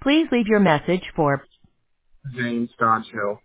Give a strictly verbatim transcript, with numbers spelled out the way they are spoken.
Please leave your message for James Dodge Hill.